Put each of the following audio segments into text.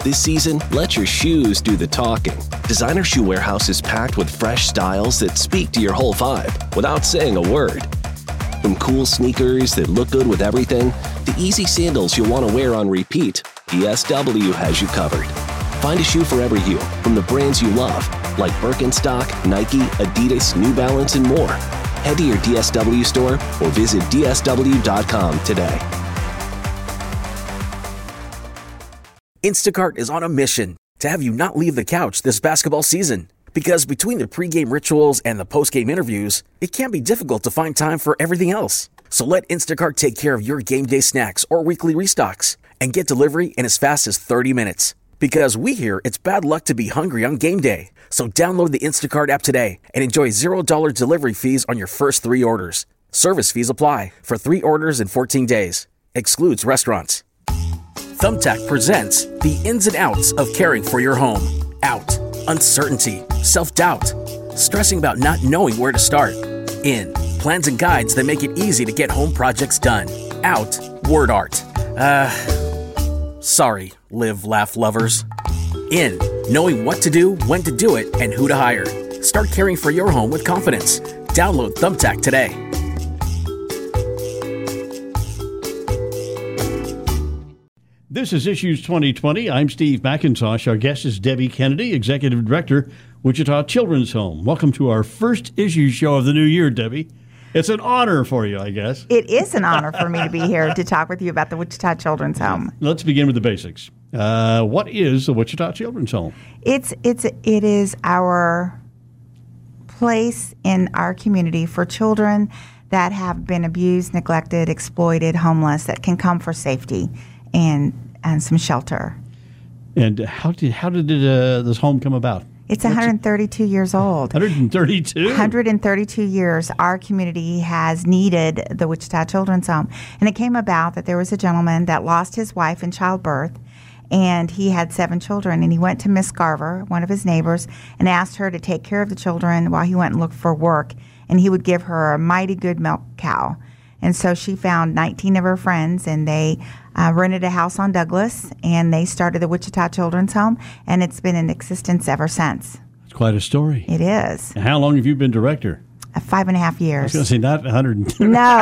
This season, let your shoes do the talking. Designer Shoe Warehouse is packed with fresh styles that speak to your whole vibe without saying a word. From cool sneakers that look good with everything, to easy sandals you'll want to wear on repeat, DSW has you covered. Find a shoe for every you from the brands you love, like Birkenstock, Nike, Adidas, New Balance, and more. Head to your DSW store or visit dsw.com today. Instacart is on a mission to have you not leave the couch this basketball season. Because between the pregame rituals and the postgame interviews, it can be difficult to find time for everything else. So let Instacart take care of your game day snacks or weekly restocks and get delivery in as fast as 30 minutes. Because we hear it's bad luck to be hungry on game day. So download the Instacart app today and enjoy $0 delivery fees on your first 3 orders. Service fees apply for 3 orders in 14 days. Excludes restaurants. Thumbtack presents the ins and outs of caring for your home. Out, uncertainty, self-doubt, stressing about not knowing where to start. In, plans and guides that make it easy to get home projects done. Out, word art. Sorry, live, laugh lovers. In, knowing what to do, when to do it, and who to hire. Start caring for your home with confidence. Download Thumbtack today. This is Issues 2020. I'm Steve McIntosh. Our guest is Debbie Kennedy, Executive Director, Wichita Children's Home. Welcome to our first Issues show of the new year, Debbie. It's an honor for you, I guess. It is an honor for me to be here to talk with you about the Wichita Children's Home. Let's begin with the basics. What is the Wichita Children's Home? It is our place in our community for children that have been abused, neglected, exploited, homeless, that can come for safety and some shelter. And how did this home come about? It's 132 years old. 132? 132 years. Our community has needed the Wichita Children's Home. And it came about that there was a gentleman that lost his wife in childbirth, and he had 7 children. And he went to Miss Garver, one of his neighbors, and asked her to take care of the children while he went and looked for work. And he would give her a mighty good milk cow. And so she found 19 of her friends, and they rented a house on Douglas, and they started the Wichita Children's Home, and it's been in existence ever since. It's quite a story. It is. And how long have you been director? 5.5 years. I was going to say not 100.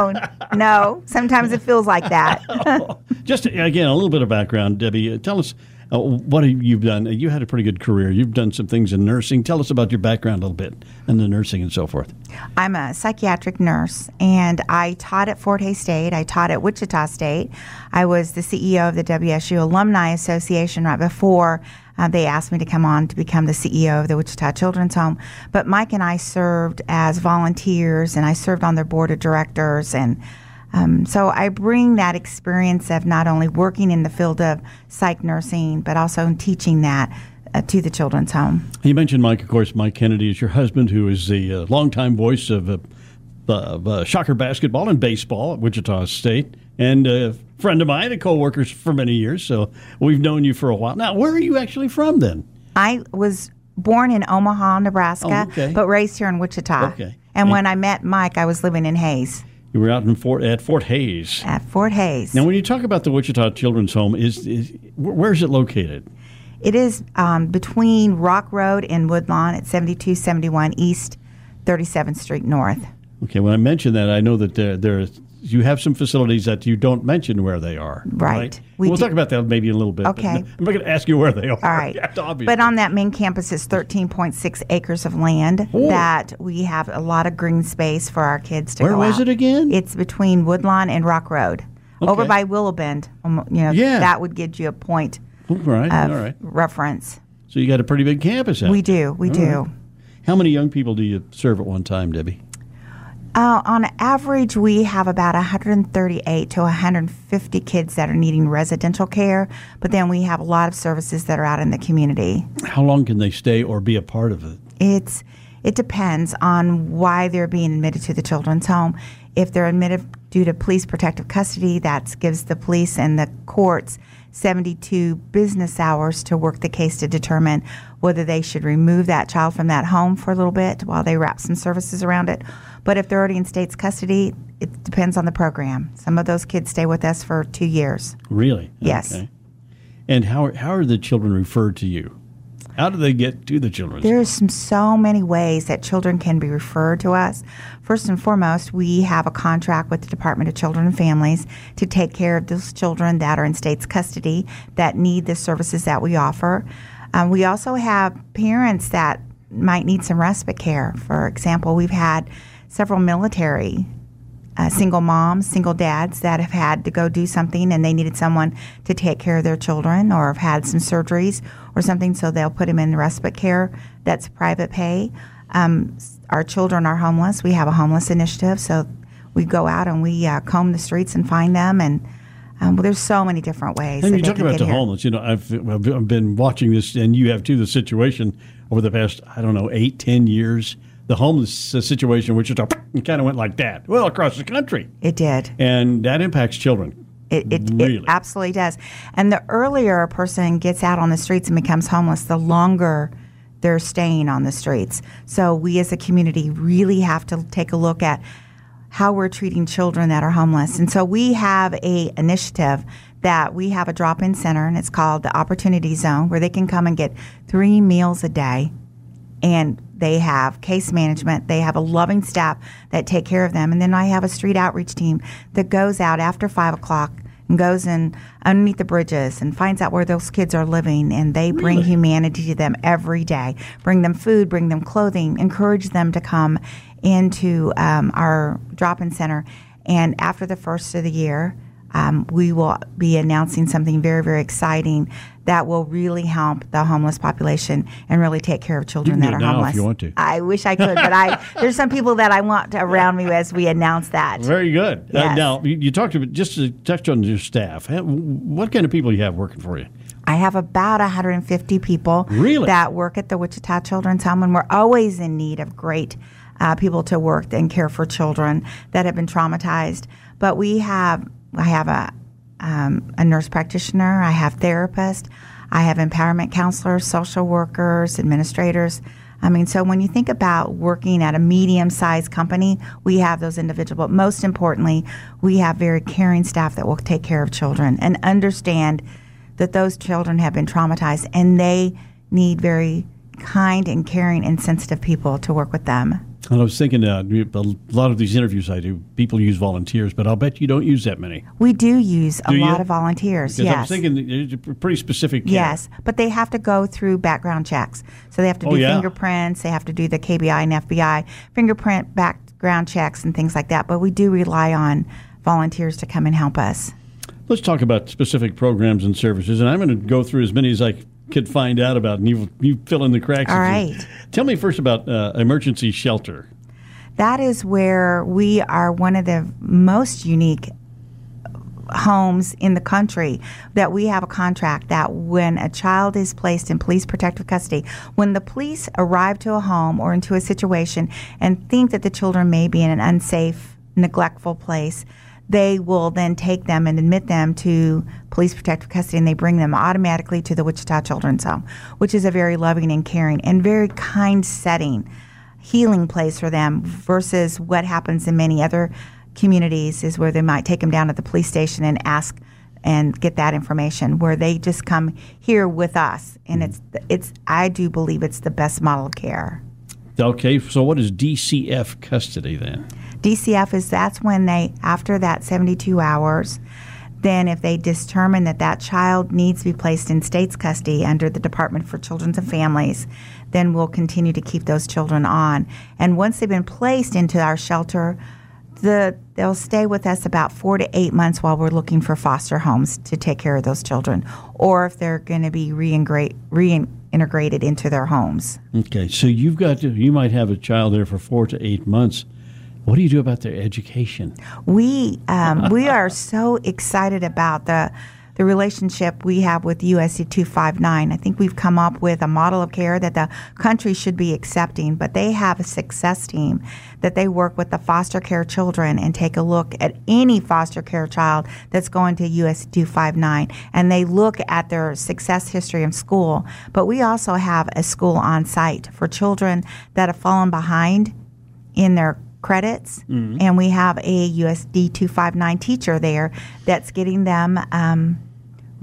No. Sometimes it feels like that. Just, again, a little bit of background, Debbie. Tell us what you've done. You had a pretty good career. You've done some things in nursing. Tell us about your background a little bit and the nursing and so forth. I'm a psychiatric nurse, and I taught at Fort Hays State. I taught at Wichita State. I was the CEO of the WSU Alumni Association right before they asked me to come on to become the CEO of the Wichita Children's Home. But Mike and I served as volunteers, and I served on their board of directors. And so I bring that experience of not only working in the field of psych nursing, but also in teaching that to the Children's Home. You mentioned Mike, of course. Mike Kennedy is your husband, who is the longtime voice of Shocker basketball and baseball at Wichita State, and a friend of mine, a co-worker for many years, so we've known you for a while. Now, where are you actually from then? I was born in Omaha, Nebraska, but raised here in Wichita. Okay. And when I met Mike, I was living in Hays. You were out in Fort Hays. At Fort Hays. Now, when you talk about the Wichita Children's Home, where is it located? It is between Rock Road and Woodlawn at 7271 East 37th Street North. Okay, when I mention that, I know that you have some facilities that you don't mention where they are. Right. We'll talk about that maybe in a little bit. Okay. I'm not going to ask you where they are. All right. Obviously. But on that main campus is 13.6 acres of land that we have a lot of green space for our kids to go out. Where was it again? It's between Woodlawn and Rock Road. Okay. Over by Willow Bend. That would give you a point of reference. So you got a pretty big campus out We do. Right. How many young people do you serve at one time, Debbie? On average, we have about 138 to 150 kids that are needing residential care, but then we have a lot of services that are out in the community. How long can they stay or be a part of it? It depends on why they're being admitted to the Children's Home. If they're admitted due to police protective custody, that gives the police and the courts 72 business hours to work the case to determine whether they should remove that child from that home for a little bit while they wrap some services around it. But if they're already in state's custody, it depends on the program. Some of those kids stay with us for 2 years. Really? Yes. Okay. And how are the children referred to you? How do they get to the children's? There's so many ways that children can be referred to us. First and foremost, we have a contract with the Department of Children and Families to take care of those children that are in state's custody that need the services that we offer. We also have parents that might need some respite care. For example, we've had several military single moms, single dads that have had to go do something and they needed someone to take care of their children, or have had some surgeries or something, so they'll put them in respite care that's private pay. Our children are homeless. We have a homeless initiative, so we go out and we comb the streets and find them, and there's so many different ways. And you talk about the homeless. I've been watching this, and you have too, the situation over the past, 8-10 years. The homeless situation in Wichita kind of went like that. Well, across the country. It did. And that impacts children. It absolutely does. And the earlier a person gets out on the streets and becomes homeless, the longer they're staying on the streets. So we as a community really have to take a look at how we're treating children that are homeless. And so we have a initiative that we have a drop-in center, and it's called the Opportunity Zone, where they can come and get 3 meals a day. And they have case management. They have a loving staff that take care of them. And then I have a street outreach team that goes out after 5 o'clock and goes in underneath the bridges and finds out where those kids are living. And they bring humanity to them every day, bring them food, bring them clothing, encourage them to come into our drop-in center. And after the first of the year, we will be announcing something very, very exciting that will really help the homeless population and really take care of children that are homeless. If you want to. I wish I could, but there's some people that I want around me as we announce that. Very good. Yes. Now, you talked about, just to touch on your staff, what kind of people do you have working for you? I have about 150 people that work at the Wichita Children's Home, and we're always in need of great people to work and care for children that have been traumatized. But I have a nurse practitioner, I have therapists, I have empowerment counselors, social workers, administrators. So when you think about working at a medium-sized company, we have those individuals. But most importantly, we have very caring staff that will take care of children and understand that those children have been traumatized and they need very kind and caring and sensitive people to work with them. And I was thinking, a lot of these interviews I do, people use volunteers, but I'll bet you don't use that many. We do use a lot of volunteers, because yes. I was thinking it's pretty specific care. Yes, but they have to go through background checks. So they have to do fingerprints, they have to do the KBI and FBI fingerprint background checks and things like that. But we do rely on volunteers to come and help us. Let's talk about specific programs and services, and I'm going to go through as many as I could find out about, and you fill in the cracks. All right. Tell me first about emergency shelter. That is where we are one of the most unique homes in the country, that we have a contract that when a child is placed in police protective custody, when the police arrive to a home or into a situation and think that the children may be in an unsafe, neglectful place, they will then take them and admit them to police protective custody, and they bring them automatically to the Wichita Children's Home, which is a very loving and caring and very kind setting, healing place for them, versus what happens in many other communities is where they might take them down to the police station and ask and get that information, where they just come here with us. And it's I do believe it's the best model of care. Okay, so what is DCF custody then? DCF that's when they, after that 72 hours, then if they determine that child needs to be placed in state's custody under the Department for Children and Families, then we'll continue to keep those children on. And once they've been placed into our shelter, they'll stay with us about 4 to 8 months while we're looking for foster homes to take care of those children, or if they're going to be reintegrated into their homes. Okay, so you might have a child there for 4 to 8 months. What do you do about their education? We are so excited about the relationship we have with USC 259. I think we've come up with a model of care that the country should be accepting, but they have a success team that they work with the foster care children and take a look at any foster care child that's going to USC 259, and they look at their success history in school. But we also have a school on site for children that have fallen behind in their credits, and we have a USD 259 teacher there that's getting them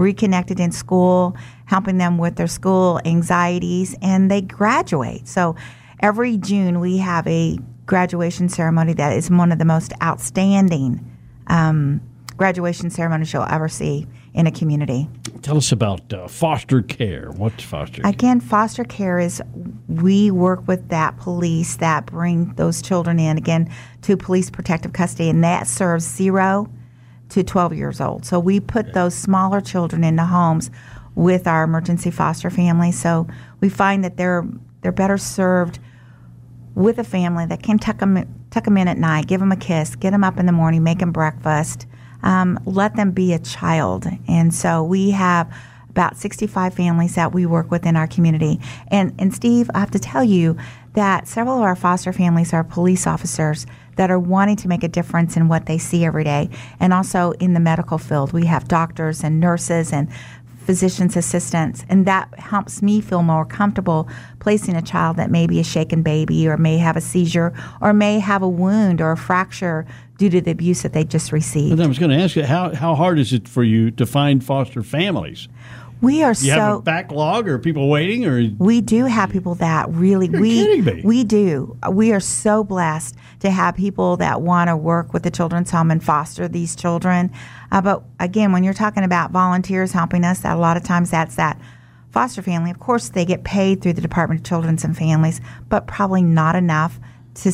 reconnected in school, helping them with their school anxieties, and they graduate. So every June we have a graduation ceremony that is one of the most outstanding graduation ceremonies you'll ever see in a community. Tell us about foster care. What's foster care? Again, foster care is we work with that police that bring those children in, again, to police protective custody, and that serves 0 to 12 years old. So we put those smaller children into homes with our emergency foster families. So we find that they're better served with a family that can tuck them in at night, give them a kiss, get them up in the morning, make them breakfast, let them be a child. And so we have about 65 families that we work with in our community. And Steve, I have to tell you that several of our foster families are police officers that are wanting to make a difference in what they see every day, and also in the medical field. We have doctors and nurses and physician's assistants, and that helps me feel more comfortable placing a child that may be a shaken baby or may have a seizure or may have a wound or a fracture due to the abuse that they just received. And I was going to ask you, how hard is it for you to find foster families? We are Do you have a backlog or people waiting? Or we do have people that really You're kidding me. We do. We are so blessed to have people that want to work with the children's home and foster these children. But again, when you're talking about volunteers helping us, that a lot of times that's that foster family. Of course, they get paid through the Department of Children's and Families, but probably not enough to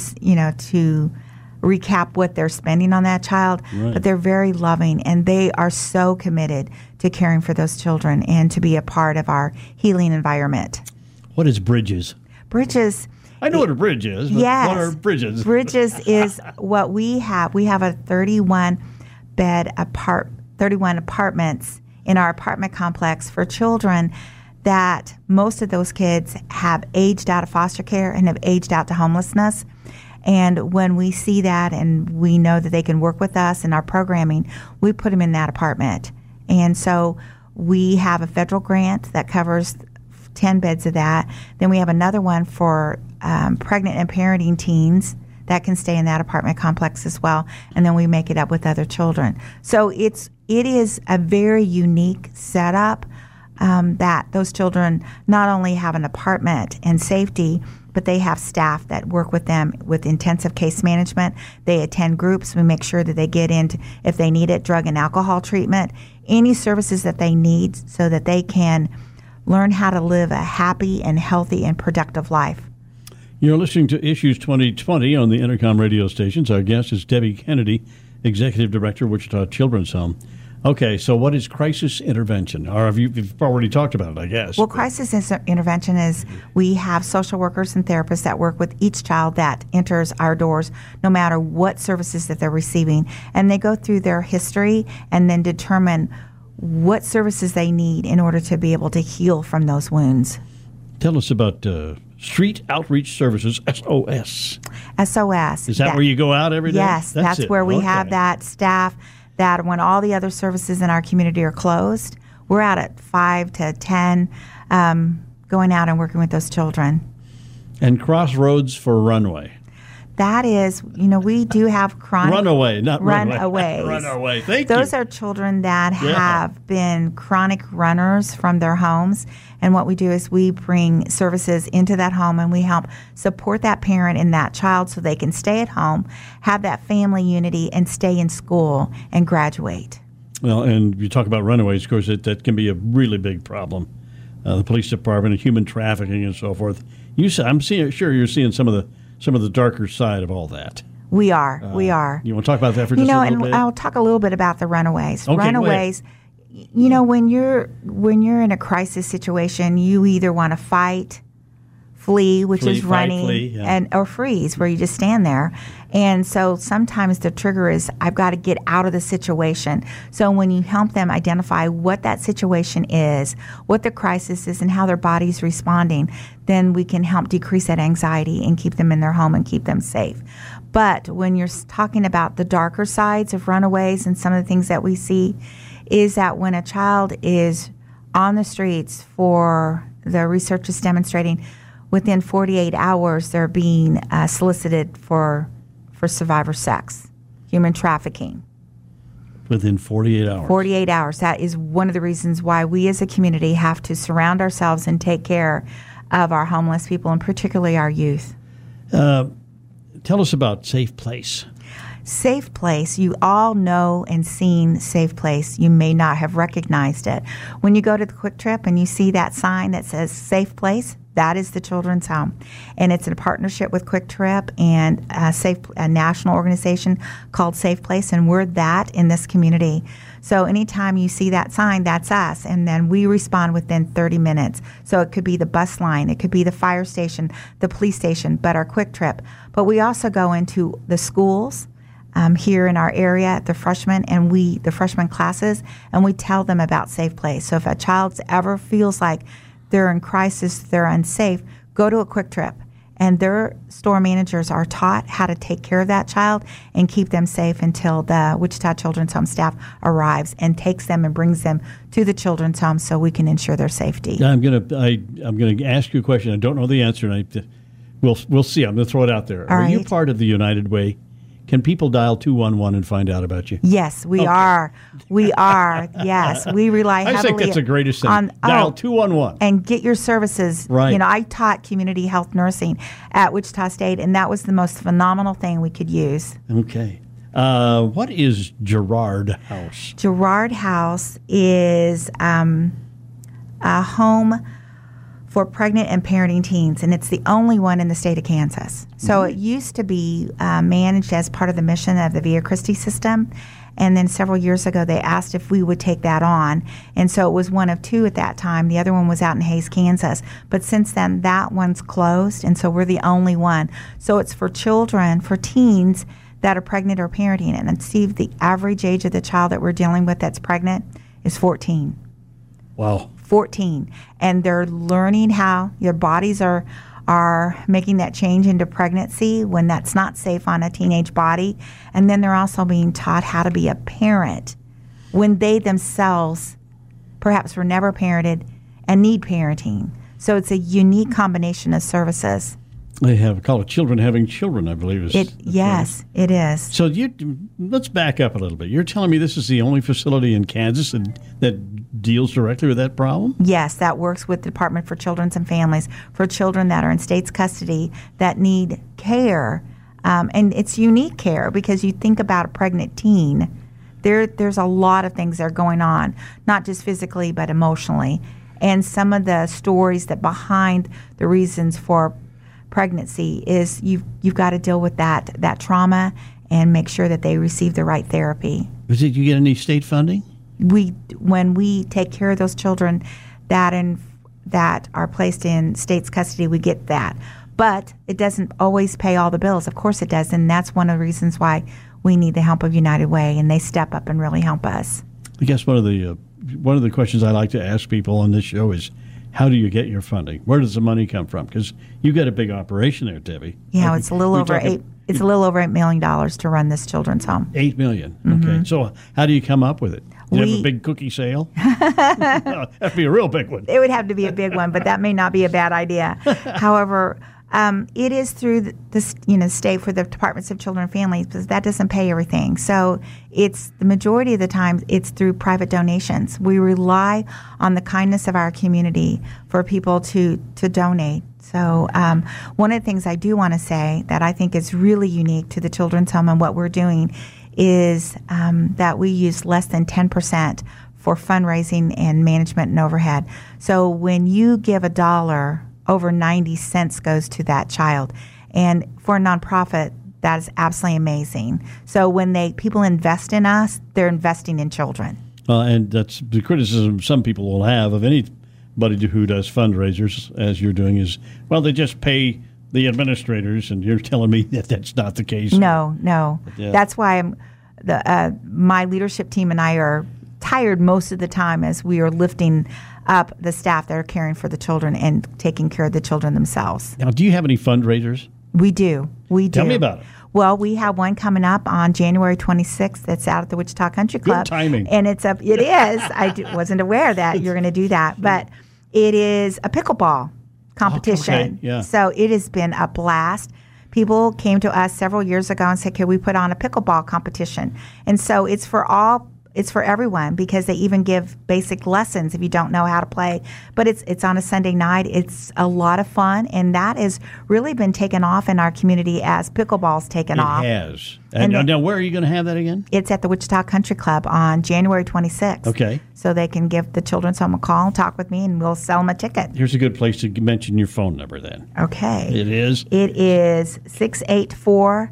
recap what they're spending on that child. Right. But they're very loving, and they are so committed to caring for those children and to be a part of our healing environment. What is Bridges? Bridges. I know what a bridge is, but Yes. what are Bridges? Bridges is what we have. We have a 31 apartments in our apartment complex for children that most of those kids have aged out of foster care and have aged out to homelessness. And when we see that and we know that they can work with us in our programming, we put them in that apartment. And so we have a federal grant that covers 10 beds of that. Then we have another one for pregnant and parenting teens that can stay in that apartment complex as well. And then we make it up with other children. So it is a very unique setup that those children not only have an apartment and safety, but they have staff that work with them with intensive case management. They attend groups. We make sure that they get into, if they need it, drug and alcohol treatment, any services that they need so that they can learn how to live a happy and healthy and productive life. You're listening to Issues 2020 on the Intercom radio stations. Our guest is Debbie Kennedy, Executive Director, Wichita Children's Home. Okay, so what is crisis intervention? Or you've already talked about it, I guess. Well, crisis intervention is we have social workers and therapists that work with each child that enters our doors, no matter what services that they're receiving. And they go through their history and then determine what services they need in order to be able to heal from those wounds. Tell us about Street Outreach Services, SOS. SOS. Is that where you go out every day? Yes, that's where we have that staff that when all the other services in our community are closed, we're out at 5 to 10 going out and working with those children. And Crossroads for Runway. That is, we do have chronic... Runaway, not runway. Runaways. Runaway, thank Those you. are children that have been chronic runners from their homes. And what we do is we bring services into that home and we help support that parent and that child so they can stay at home, have that family unity, and stay in school and graduate. Well, and you talk about runaways, of course, that can be a really big problem. The police department and human trafficking and so forth. I'm sure you're seeing some of the darker side of all that. We are. You want to talk about that for just a little bit? I'll talk a little bit about the runaways. Okay, runaways, when you're in a crisis situation, you either want to fight, flee, which is running, flee, or freeze, where you just stand there. And so sometimes the trigger is, I've got to get out of the situation. So when you help them identify what that situation is, what the crisis is, and how their body's responding, then we can help decrease that anxiety and keep them in their home and keep them safe. But when you're talking about the darker sides of runaways and some of the things that we see, is that when a child is on the streets, for the research is demonstrating, within 48 hours they're being solicited for survivor sex, human trafficking. Within 48 hours. 48 hours. That is one of the reasons why we as a community have to surround ourselves and take care of our homeless people, and particularly our youth. Tell us about Safe Place. Safe Place, you all know and seen Safe Place. You may not have recognized it. When you go to the Quick Trip and you see that sign that says Safe Place, that is the children's home. And it's in a partnership with Quick Trip and a national organization called Safe Place, and we're that in this community. So anytime you see that sign, that's us. And then we respond within 30 minutes. So it could be the bus line, it could be the fire station, the police station, but our Quick Trip. But we also go into the schools, here in our area, the freshman classes, and we tell them about Safe Place. So if a child ever feels like they're in crisis, they're unsafe, go to a Quick Trip. And their store managers are taught how to take care of that child and keep them safe until the Wichita Children's Home staff arrives and takes them and brings them to the children's home so we can ensure their safety. I'm gonna ask you a question. I don't know the answer, and we'll see. I'm going to throw it out there. All Are you right. part of the United Way? Can people dial 211 and find out about you? Yes, we are. We are. Yes, we rely heavily I think that's the greatest thing. on Dial 211. and get your services. Right. You know, I taught community health nursing at Wichita State, and that was the most phenomenal thing we could use. Okay. What is Girard House? Girard House is a home for pregnant and parenting teens, and it's the only one in the state of Kansas. So it used to be managed as part of the mission of the Via Christi system, and then several years ago they asked if we would take that on, and so it was one of two at that time. The other one was out in Hays, Kansas, but since then that one's closed, and so we're the only one. So it's for children, for teens that are pregnant or parenting. And Steve, the average age of the child that we're dealing with that's pregnant is 14. Wow. 14, and they're learning how their bodies are making that change into pregnancy when that's not safe on a teenage body, and then they're also being taught how to be a parent when they themselves perhaps were never parented and need parenting. So it's a unique combination of services. They call it Children Having Children, I believe. Yes, it is. So let's back up a little bit. You're telling me this is the only facility in Kansas that deals directly with that problem? Yes, that works with the Department for Children and Families for children that are in state's custody that need care. And it's unique care because you think about a pregnant teen, there's a lot of things that are going on, not just physically but emotionally. And some of the stories that behind the reasons for pregnancy is you've got to deal with that trauma and make sure that they receive the right therapy. Did you get any state funding? When we take care of those children that are placed in state's custody, we get that. But it doesn't always pay all the bills. Of course it does, and that's one of the reasons why we need the help of United Way, and they step up and really help us. I guess one of the questions I like to ask people on this show is, how do you get your funding? Where does the money come from? Because you got a big operation there, Debbie. Yeah, it's a little over $8 million to run this children's home. $8 million. Okay. So how do you come up with it? Do you have a big cookie sale? That'd be a real big one. It would have to be a big one, but that may not be a bad idea. However, it is through the state for the Departments of Children and Families, because that doesn't pay everything. So it's the majority of the time it's through private donations. We rely on the kindness of our community for people to donate. So one of the things I do want to say that I think is really unique to the Children's Home and what we're doing is that we use less than 10% for fundraising and management and overhead. So when you give $1, over 90 cents goes to that child. And for a nonprofit, that is absolutely amazing. So when people invest in us, they're investing in children. And that's the criticism some people will have of anybody who does fundraisers, as you're doing, is, well, they just pay the administrators, and you're telling me that that's not the case. No. Yeah. That's why my leadership team and I are tired most of the time as we are lifting up the staff that are caring for the children and taking care of the children themselves. Now, do you have any fundraisers? We do. Tell me about it. Well, we have one coming up on January 26th that's out at the Wichita Country Club. Good timing. And it is. Wasn't aware that you're going to do that. But it is a pickleball competition. Okay, yeah. So it has been a blast. People came to us several years ago and said, can we put on a pickleball competition? And so it's for all it's for everyone, because they even give basic lessons if you don't know how to play. But it's on a Sunday night. It's a lot of fun, and that has really been taken off in our community as pickleball's taken off. It has. And now, where are you going to have that again? It's at the Wichita Country Club on January 26th. Okay. So they can give the Children's Home a call, talk with me, and we'll sell them a ticket. Here's a good place to mention your phone number then. Okay. It is? It is 684-6581.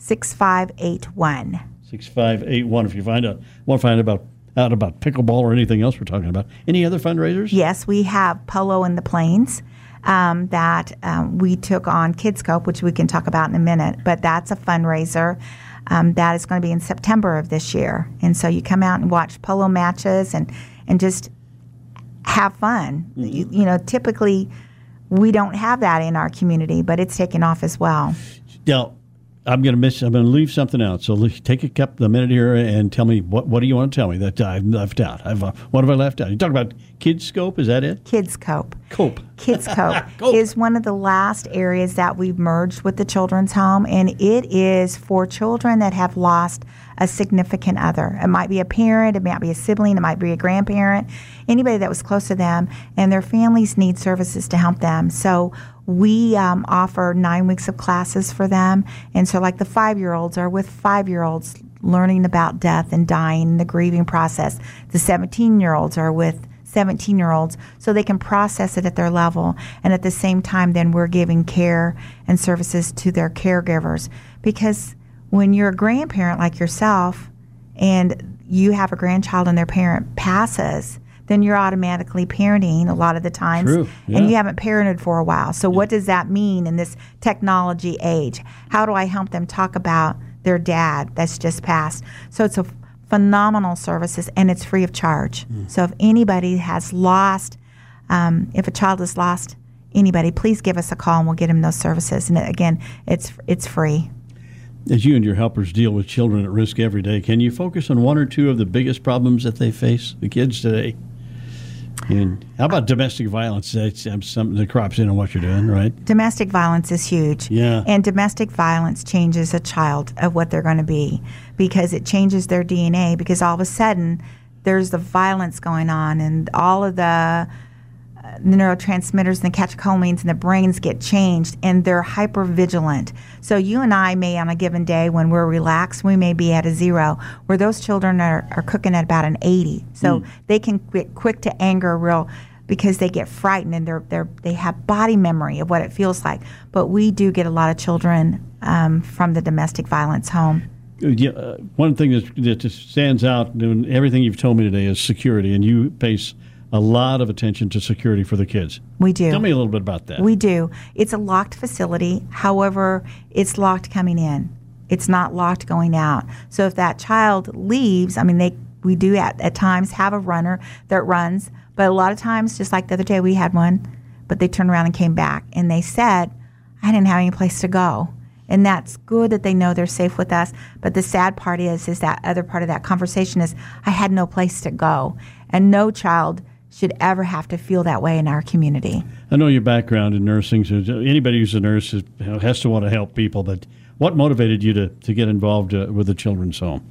6581. If you want to find out about pickleball or anything else we're talking about. Any other fundraisers? Yes, we have Polo in the Plains that we took on KidsCope, which we can talk about in a minute. But that's a fundraiser that is going to be in September of this year. And so you come out and watch polo matches and just have fun. Mm-hmm. You know, typically we don't have that in our community, but it's taken off as well. Now, I'm going to leave something out. So take a minute here and tell me what do you want to tell me that I've left out? What have I left out? You talk about KidsCope, is that it? KidsCope. KidsCope is one of the last areas that we've merged with the Children's Home, and it is for children that have lost a significant other. It might be a parent, it might be a sibling, it might be a grandparent, anybody that was close to them, and their families need services to help them. So we offer 9 weeks of classes for them. And so like the 5-year-olds are with 5-year-olds learning about death and dying, the grieving process. The 17-year-olds are with 17-year-olds so they can process it at their level. And at the same time, then we're giving care and services to their caregivers. Because when you're a grandparent like yourself and you have a grandchild and their parent passes, then you're automatically parenting a lot of the times. True. Yeah. And you haven't parented for a while. So what does that mean in this technology age? How do I help them talk about their dad that's just passed? So it's a phenomenal services, and it's free of charge. So if anybody has lost, if a child has lost anybody, please give us a call and we'll get them those services. And again, it's free. As you and your helpers deal with children at risk every day, can you focus on one or two of the biggest problems that they face, the kids today? And how about domestic violence? That's something that crops in on what you're doing, right? Domestic violence is huge. Yeah. And domestic violence changes a child of what they're going to be, because it changes their DNA, because all of a sudden there's the violence going on and all of the neurotransmitters and the catecholamines in the brains get changed, and they're hyper vigilant. So you and I may, on a given day when we're relaxed, we may be at a 0, where those children are cooking at about an 80. So they can get quick to anger because they get frightened, and they have body memory of what it feels like. But we do get a lot of children from the domestic violence home. Yeah, one thing that just stands out in everything you've told me today is security, and you face a lot of attention to security for the kids. We do. Tell me a little bit about that. We do. It's a locked facility. However, it's locked coming in. It's not locked going out. So if that child leaves, we do at times have a runner that runs, but a lot of times, just like the other day we had one, but they turned around and came back, and they said, I didn't have any place to go. And that's good that they know they're safe with us. But the sad part is that other part of that conversation is, I had no place to go. And no child should ever have to feel that way in our community. I know your background in nursing, so anybody who's a nurse has to want to help people, but what motivated you to get involved with the Children's Home?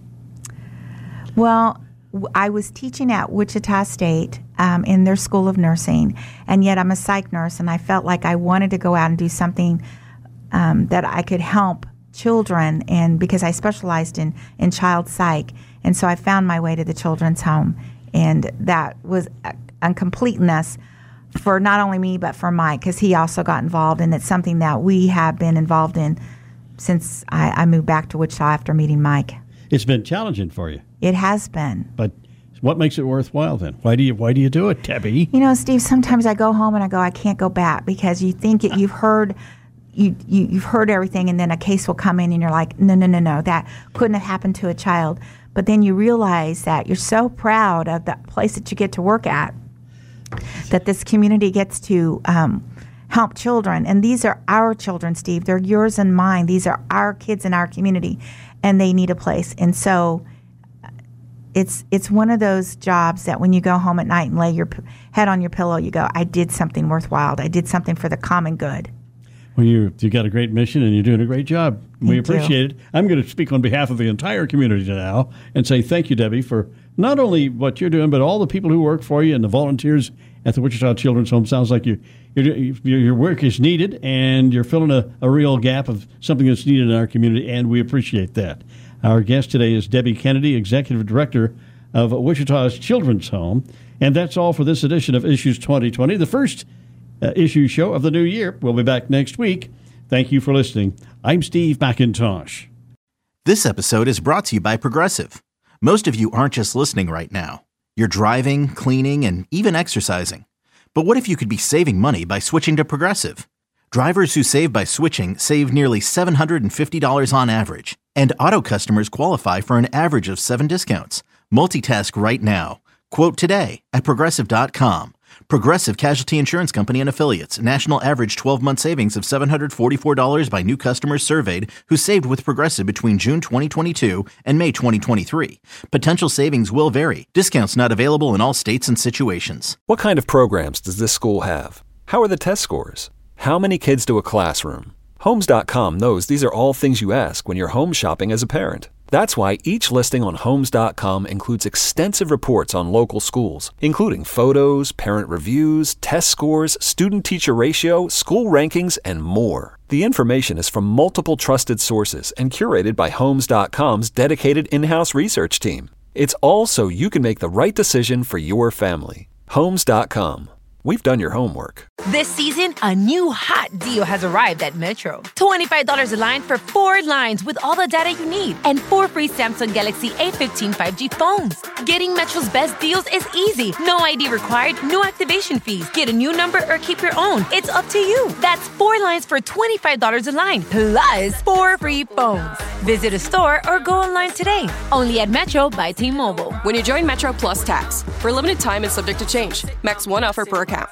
Well, I was teaching at Wichita State in their School of Nursing, and yet I'm a psych nurse, and I felt like I wanted to go out and do something that I could help children, and because I specialized in child psych, and so I found my way to the Children's Home, and that was a completeness for not only me but for Mike, because he also got involved, and it's something that we have been involved in since I moved back to Wichita after meeting Mike. It's been challenging for you. It has been. But what makes it worthwhile then? Why do you do it, Debbie? You know, Steve, sometimes I go home and I go, I can't go back, because you think you've heard you've heard everything, and then a case will come in and you're like, no, that couldn't have happened to a child. But then you realize that you're so proud of the place that you get to work at, that this community gets to help children. And these are our children, Steve. They're yours and mine. These are our kids in our community, and they need a place. And so it's one of those jobs that when you go home at night and lay your head on your pillow, you go, I did something worthwhile. I did something for the common good. Well, you got a great mission, and you're doing a great job. We appreciate it. I'm going to speak on behalf of the entire community now and say thank you, Debbie, for not only what you're doing, but all the people who work for you and the volunteers at the Wichita Children's Home. Sounds like your work is needed, and you're filling a real gap of something that's needed in our community, and we appreciate that. Our guest today is Debbie Kennedy, Executive Director of Wichita's Children's Home. And that's all for this edition of Issues 2020, the first issue show of the new year. We'll be back next week. Thank you for listening. I'm Steve McIntosh. This episode is brought to you by Progressive. Most of you aren't just listening right now. You're driving, cleaning, and even exercising. But what if you could be saving money by switching to Progressive? Drivers who save by switching save nearly $750 on average. And auto customers qualify for an average of 7 discounts. Multitask right now. Quote today at Progressive.com. Progressive Casualty Insurance Company and Affiliates. National average 12-month savings of $744 by new customers surveyed who saved with Progressive between June 2022 and May 2023. Potential savings will vary. Discounts not available in all states and situations. What kind of programs does this school have? How are the test scores? How many kids do a classroom? Homes.com knows these are all things you ask when you're home shopping as a parent. That's why each listing on Homes.com includes extensive reports on local schools, including photos, parent reviews, test scores, student-teacher ratio, school rankings, and more. The information is from multiple trusted sources and curated by Homes.com's dedicated in-house research team. It's all so you can make the right decision for your family. Homes.com. We've done your homework. This season, a new hot deal has arrived at Metro. $25 a line for 4 lines with all the data you need and 4 free Samsung Galaxy A15 5G phones. Getting Metro's best deals is easy. No ID required, no activation fees. Get a new number or keep your own. It's up to you. That's 4 lines for $25 a line, plus 4 free phones. Visit a store or go online today. Only at Metro by T-Mobile. When you join Metro Plus Tax, for a limited time and subject to change. Max 1 offer per account.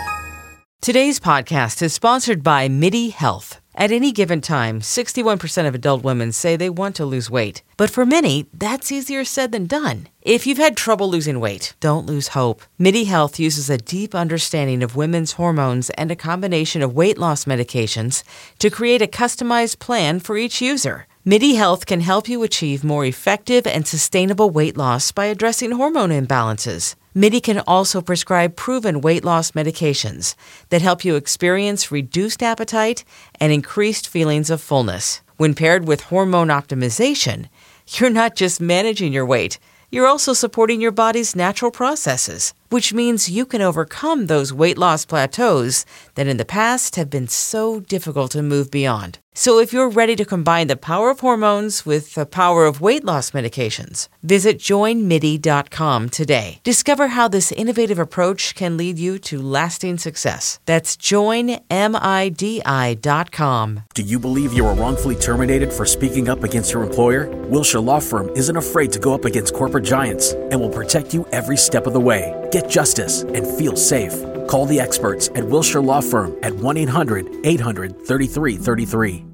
Today's podcast is sponsored by MIDI Health. At any given time, 61% of adult women say they want to lose weight. But for many, that's easier said than done. If you've had trouble losing weight, don't lose hope. MIDI Health uses a deep understanding of women's hormones and a combination of weight loss medications to create a customized plan for each user. MIDI Health can help you achieve more effective and sustainable weight loss by addressing hormone imbalances. MIDI can also prescribe proven weight loss medications that help you experience reduced appetite and increased feelings of fullness. When paired with hormone optimization, you're not just managing your weight, you're also supporting your body's natural processes, which means you can overcome those weight loss plateaus that in the past have been so difficult to move beyond. So if you're ready to combine the power of hormones with the power of weight loss medications, visit joinmidi.com today. Discover how this innovative approach can lead you to lasting success. That's joinmidi.com. Do you believe you were wrongfully terminated for speaking up against your employer? Wilshire Law Firm isn't afraid to go up against corporate giants and will protect you every step of the way. Get justice and feel safe. Call the experts at Wilshire Law Firm at 1-800-800-3333.